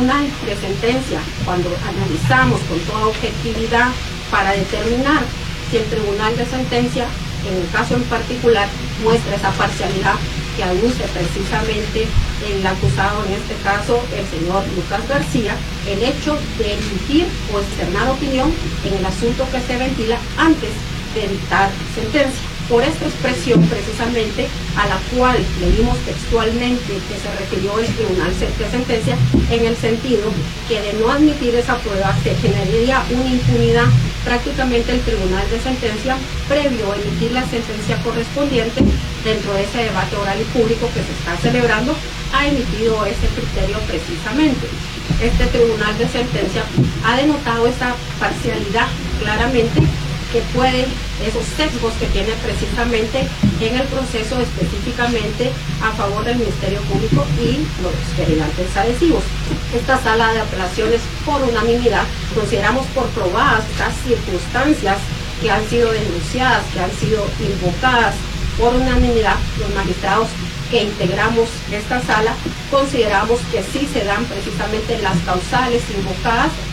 tribunal de sentencia, cuando analizamos con toda objetividad para determinar si el tribunal de sentencia, en el caso en particular, muestra esa parcialidad que aduce precisamente el acusado, en este caso el señor Lucas García, el hecho de emitir o externar opinión en el asunto que se ventila antes de dictar sentencia. Por esta expresión precisamente a la cual leímos textualmente que se refirió el tribunal de sentencia, en el sentido que de no admitir esa prueba se generaría una impunidad. Prácticamente el tribunal de sentencia, previo a emitir la sentencia correspondiente dentro de ese debate oral y público que se está celebrando, ha emitido ese criterio precisamente. Este tribunal de sentencia ha denotado esa parcialidad claramente, que puede, esos sesgos que tiene precisamente en el proceso específicamente a favor del Ministerio Público y los querelantes adhesivos. Esta sala de apelaciones, por unanimidad, consideramos por probadas estas circunstancias que han sido denunciadas, que han sido invocadas por unanimidad, los magistrados que integramos esta sala, consideramos que sí se dan precisamente las causales invocadas